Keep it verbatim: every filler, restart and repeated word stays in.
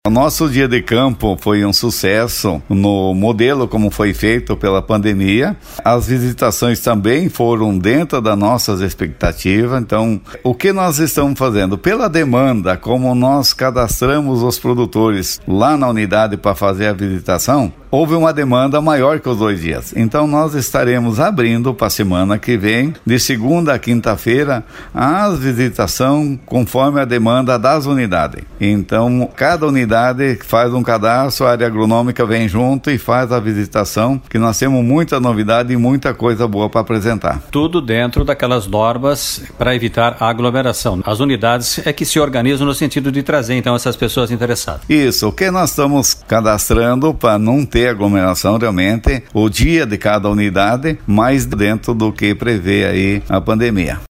O nosso dia de campo foi um sucesso no modelo como foi feito pela pandemia. As visitações também foram dentro das nossas expectativas. Então, o que nós estamos fazendo? Pela demanda, como nós cadastramos os produtores lá na unidade para fazer a visitação, houve uma demanda maior que os dois dias. Então, nós estaremos abrindo para a semana que vem, de segunda a quinta-feira, a visitação conforme a demanda das unidades. Então, cada unidade faz um cadastro, a área agronômica vem junto e faz a visitação, que nós temos muita novidade e muita coisa boa para apresentar. Tudo dentro daquelas normas para evitar a aglomeração. As unidades é que se organizam no sentido de trazer, então, essas pessoas interessadas. Isso, o que nós estamos cadastrando para não ter aglomeração realmente, o dia de cada unidade, mais dentro do que prevê aí a pandemia.